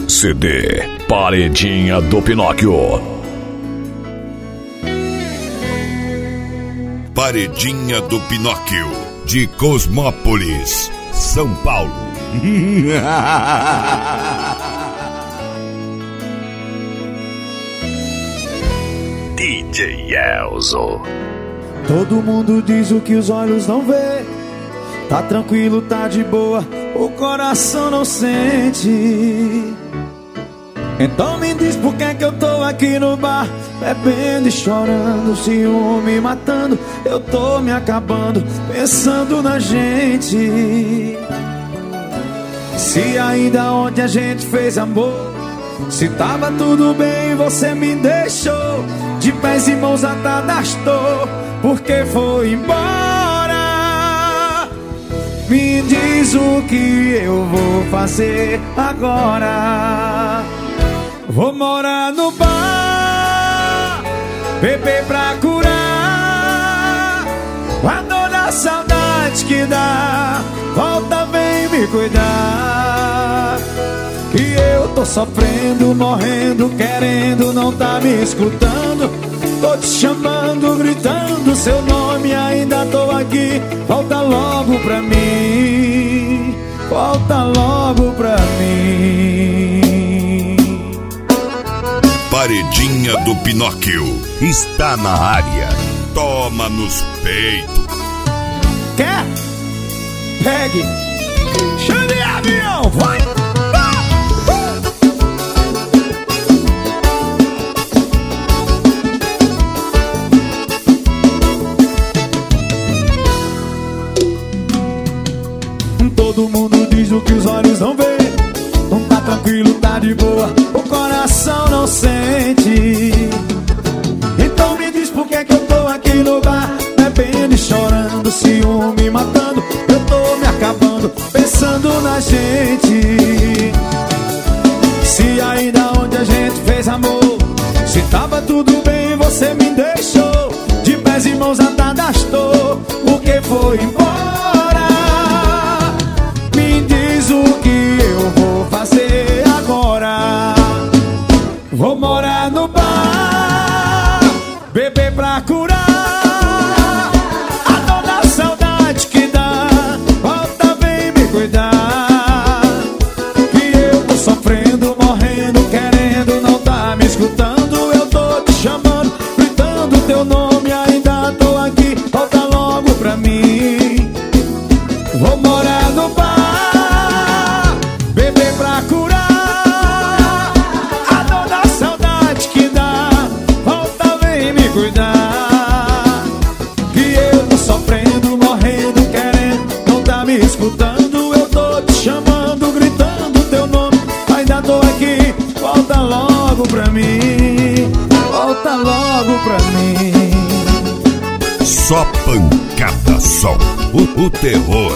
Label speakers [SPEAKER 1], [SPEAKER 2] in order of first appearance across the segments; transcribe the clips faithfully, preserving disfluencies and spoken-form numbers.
[SPEAKER 1] C D Paredinha do Pinóquio.
[SPEAKER 2] Paredinha do Pinóquio, de Cosmópolis, São Paulo.
[SPEAKER 1] D J Elzo.
[SPEAKER 3] Todo mundo diz o que os olhos não vê. Tá tranquilo, tá de boa, o coração não sente. Então me diz por que é que eu tô aqui no bar, bebendo e chorando, ciúme matando. Eu tô me acabando, pensando na gente. Se ainda onde a gente fez amor, se tava tudo bem, você me deixou de pés e mãos atadas, tô, porque foi embora. Me diz o que eu vou fazer agora. Vou morar no bar, beber pra curar a dor da saudade que dá. Volta, vem me cuidar, que eu tô sofrendo, morrendo, querendo, não tá me escutando. Tô te chamando, gritando seu nome, ainda tô aqui. Volta logo pra mim, volta logo pra mim.
[SPEAKER 2] Paredinha do Pinóquio está na área. Toma nos peitos.
[SPEAKER 3] Quer? Pegue, chame avião, vai! Todo mundo diz o que os olhos não veem. Não tá tranquilo, tá de boa, o coração não sente. Então me diz por que que eu tô aqui no bar, bebendo e chorando, ciúme matando. Eu tô me acabando, pensando na gente. Se ainda onde a gente fez amor, se tava tudo bem, você me deixou de pés e mãos atadas, tô, porque foi embora. Me diz o que eu vou fazer agora. Vou morar no bar, beber pra curar a dor da saudade que dá. Volta, vem me cuidar, que eu tô sofrendo, morrendo, querendo, não tá me escutando. Eu tô te chamando, gritando teu nome, ainda tô aqui. Volta logo pra mim. Vou morar no bar, beber pra curar a dor da saudade que dá. Volta, vem me cuidar, que eu tô sofrendo, morrendo, querendo, não tá me escutando. Eu tô te chamando, gritando teu nome, ainda tô aqui. Volta logo pra mim, volta logo pra mim.
[SPEAKER 2] Só pancada, só o, o terror.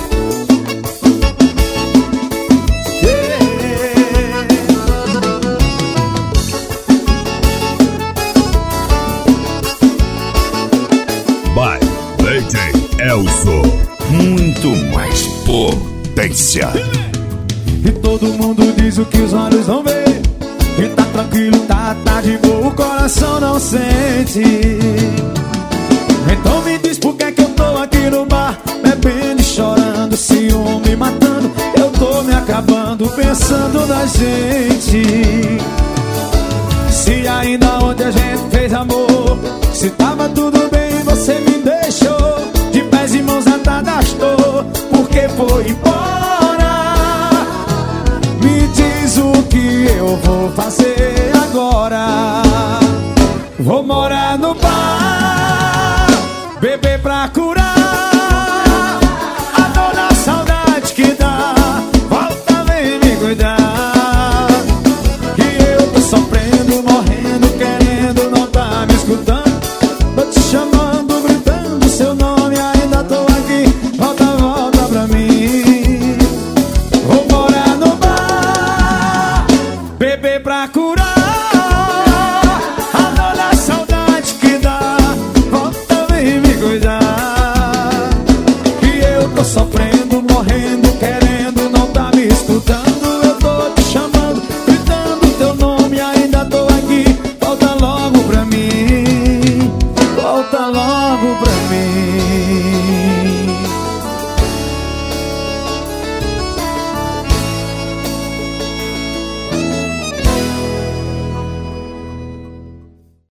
[SPEAKER 2] By D J Elzo, muito mais potência.
[SPEAKER 3] E todo mundo diz o que os olhos não veem. E tá tranquilo, tá, tá de boa, o coração não sente. Então me diz por que que eu tô aqui no bar, bebendo e chorando, ciúme matando. Eu tô me acabando, pensando na gente. Se ainda onde a gente fez amor, se tava tudo bem, você me deixou de pés e mãos atadas, tô, porque foi embora. Me diz o que eu vou fazer agora. Vou morar no bar, beber pra curar a dor da saudade que dá. Volta, vem me cuidar, que eu tô sofrendo, morrendo, querendo, não tá me escutando. Tô te chamando, gritando seu nome, ainda tô aqui. Volta, volta pra mim. Vou morar no bar, beber pra curar a dor da saudade que dá. Volta, vem me cuidar, que eu tô sofrendo, morrendo, querendo, não tá me escutando. Eu tô te chamando, gritando logo pra mim.